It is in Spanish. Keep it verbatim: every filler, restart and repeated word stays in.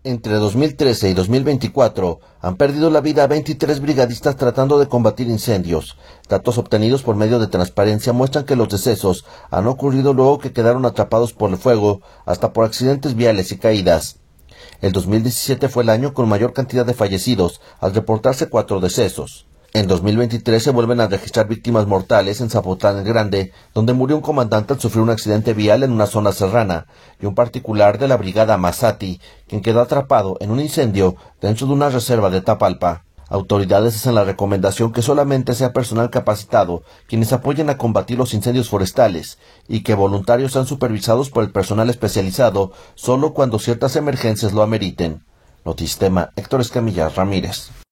Entre dos mil trece y dos mil veinticuatro han perdido la vida veintitrés brigadistas tratando de combatir incendios. Datos obtenidos por medio de Transparencia muestran que los decesos han ocurrido luego que quedaron atrapados por el fuego, hasta por accidentes viales y caídas. El dos mil diecisiete fue el año con mayor cantidad de fallecidos, al reportarse cuatro decesos. En dos mil veintitrés se vuelven a registrar víctimas mortales en Zapotlán el Grande, donde murió un comandante al sufrir un accidente vial en una zona serrana, y un particular de la brigada Masati, quien quedó atrapado en un incendio dentro de una reserva de Tapalpa. Autoridades hacen la recomendación que solamente sea personal capacitado quienes apoyen a combatir los incendios forestales, y que voluntarios sean supervisados por el personal especializado solo cuando ciertas emergencias lo ameriten. Notistema, Héctor Escamilla Ramírez.